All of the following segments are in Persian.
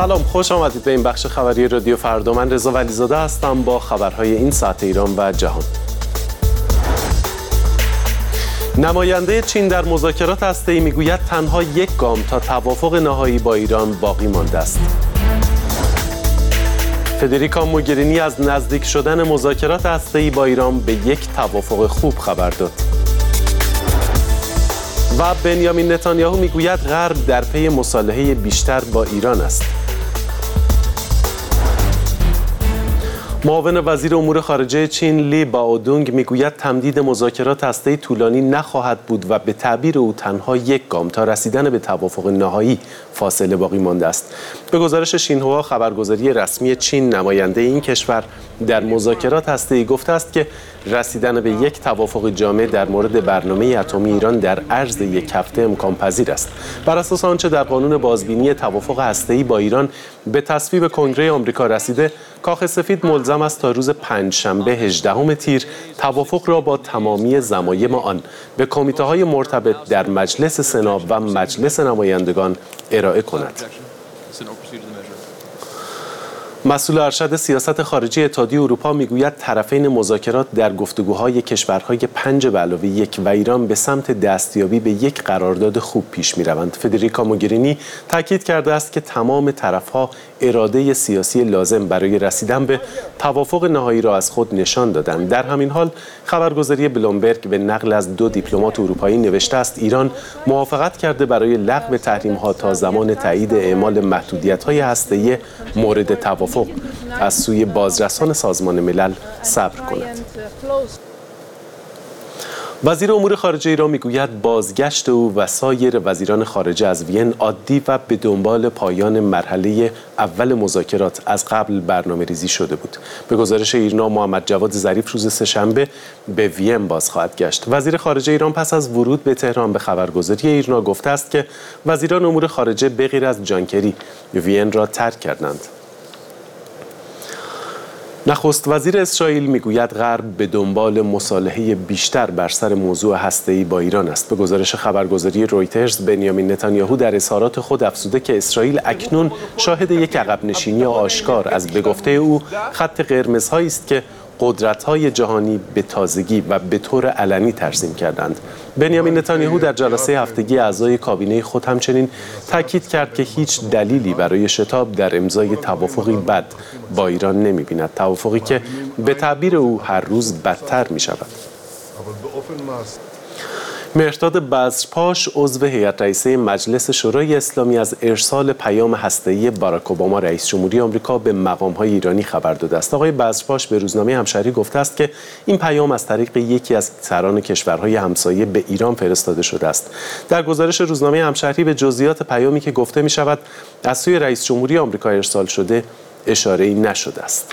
سلام، خوش آمدید به این بخش خبری رادیو فردا. من رضا ولیزاده هستم با خبرهای این ساعت ایران و جهان. نماینده چین در مذاکرات هسته‌ای میگوید تنها یک گام تا توافق نهایی با ایران باقی مانده است. فدریکا موگرینی از نزدیک شدن مذاکرات هسته‌ای با ایران به یک توافق خوب خبر داد. و بنیامین نتانیاهو میگوید غرب در پی مصالحه بیشتر با ایران است. معاون وزیر امور خارجه چین لی باودونگ میگوید تمدید مذاکرات هسته‌ای طولانی نخواهد بود و به تعبیر او تنها یک گام تا رسیدن به توافق نهایی فاصله باقی مانده است. به گزارش شینهوا خبرگزاری رسمی چین، نماینده این کشور در مذاکرات هسته‌ای گفته است که رسیدن به یک توافق جامع در مورد برنامه اتمی ایران در عرض یک هفته امکان پذیر است. بر اساس آنچه در قانون بازبینی توافق هسته‌ای با ایران به تصویب کنگره آمریکا رسیده، کاخ سفید ملزم است تا روز پنجشنبه 18 تیر توافق را با تمامی ضمایم آن به کمیته‌های مرتبط در مجلس سنا و مجلس نمایندگان ارائه کند. مسئول ارشد سیاست خارجی اتحادیه اروپا میگوید طرفین مذاکرات در گفتگوهای کشورهای 5+1 و ایران به سمت دستیابی به یک قرارداد خوب پیش می‌روند. فدریکا موگرینی تاکید کرده است که تمام طرف‌ها اراده سیاسی لازم برای رسیدن به توافق نهایی را از خود نشان دادند. در همین حال خبرگزاری بلومبرگ به نقل از 2 دیپلمات اروپایی نوشته است ایران موافقت کرده برای لغو تحریم‌ها تا زمان تایید اعمال محدودیت‌های هسته‌ای مورد توافق از سوی بازرسان سازمان ملل صبر کند. وزیر امور خارجه ایران میگوید بازگشت او و سایر وزیران خارجه از وین عادی و به دنبال پایان مرحله اول مذاکرات از قبل برنامه‌ریزی شده بود. به گزارش ایرنا، محمد جواد ظریف روز سه‌شنبه به وین باز خواهد گشت. وزیر خارجه ایران پس از ورود به تهران به خبرگزاری ایرنا گفته است که وزیران امور خارجه به غیر از جان کری وین را ترک کردند. نخست وزیر اسرائیل میگوید غرب به دنبال مصالحه بیشتر بر سر موضوع هسته‌ای با ایران است. به گزارش خبرگزاری رویترز، بنیامین نتانیاهو در اظهارات خود افزوده که اسرائیل اکنون شاهد یک عقب نشینی آشکار از به گفته او خط قرمزهایی است که قدرت‌های جهانی به تازگی و به طور علنی ترسیم کردند. بنیامین نتانیاهو در جلسه هفتگی اعضای کابینه خود همچنین تاکید کرد که هیچ دلیلی برای شتاب در امضای توافقی بد با ایران نمی‌بیند، توافقی که به تعبیر او هر روز بدتر می‌شود. مهرداد بذرپاش، عضو هیئت رئیسه مجلس شورای اسلامی، از ارسال پیام هسته‌ای باراک اوباما رئیس جمهوری آمریکا به مقام‌های ایرانی خبر داده است. آقای بذرپاش به روزنامه همشهری گفته است که این پیام از طریق یکی از سران کشورهای همسایه به ایران فرستاده شده است. در گزارش روزنامه همشهری به جزئیات پیامی که گفته می‌شود از سوی رئیس جمهوری آمریکا ارسال شده اشاره‌ای نشده است.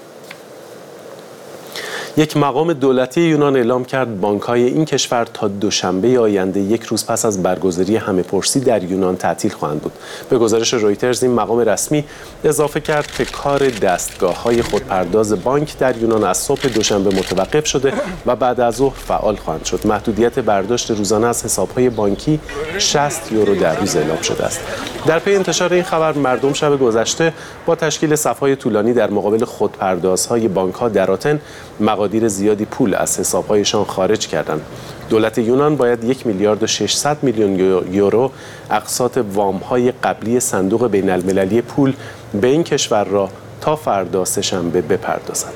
یک مقام دولتی یونان اعلام کرد بانک‌های این کشور تا دوشنبه آینده، یک روز پس از برگزاری همه‌پرسی در یونان، تعطیل خواهند بود. به گزارش رویترز این مقام رسمی اضافه کرد که کار دستگاه‌های خودپرداز بانک در یونان از صبح دوشنبه متوقف شده و بعد از ظهر فعال خواهند شد. محدودیت برداشت روزانه از حساب‌های بانکی 60 یورو در روز اعلام شده است. در پی انتشار این خبر، مردم شب گذشته با تشکیل صف‌های طولانی در مقابل خودپردازهای بانک‌ها در آتن مقادیر زیادی پول از حساب‌هایشان خارج کردند. دولت یونان باید 1,600,000,000 یورو اقساط وام‌های قبلی صندوق بین‌المللی پول به این کشور را تا فردا سه‌شنبه بپردازد.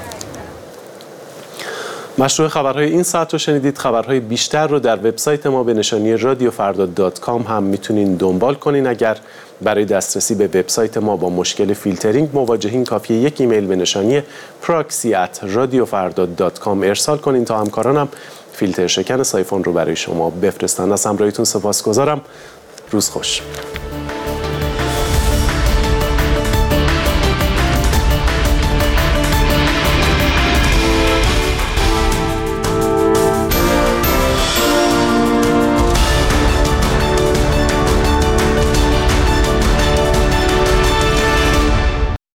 مشروع خبرهای این ساعت رو شنیدید. خبرهای بیشتر رو در وبسایت ما به نشانی radiofarda.com هم میتونین دنبال کنین. اگر برای دسترسی به وبسایت ما با مشکل فیلترینگ مواجهین، کافیه یک ایمیل به نشانی proxy@radiofarda.com ارسال کنین تا همکارانم فیلتر شکن سایفون رو برای شما بفرستن. از همراهیتون سپاسگزارم. روز خوش.